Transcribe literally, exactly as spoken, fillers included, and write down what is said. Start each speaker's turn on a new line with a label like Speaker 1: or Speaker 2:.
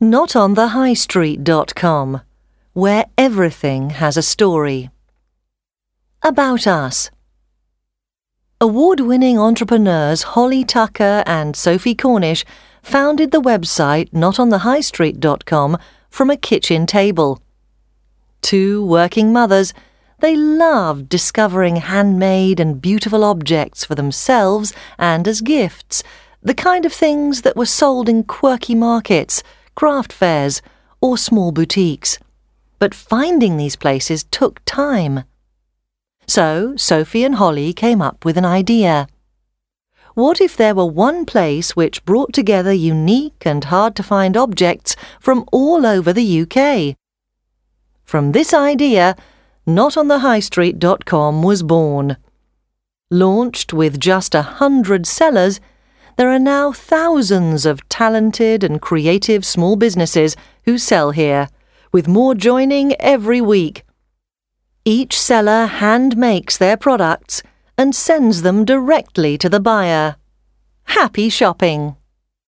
Speaker 1: not on the high street dot com, where everything has a story. About us. Award-winning entrepreneurs Holly Tucker and Sophie Cornish founded the website not on the high street dot com from a kitchen table. Two working mothers, they loved discovering handmade and beautiful objects for themselves and as gifts, the kind of things that were sold in quirky markets, craft fairs, or small boutiques. But finding these places took time. So Sophie and Holly came up with an idea. What if there were one place which brought together unique and hard-to-find objects from all over the U K? From this idea, not on the high street dot com was born. Launched with just a hundred sellers, there are now thousands of talented and creative small businesses who sell here, with more joining every week. Each seller hand makes their products and sends them directly to the buyer. Happy shopping!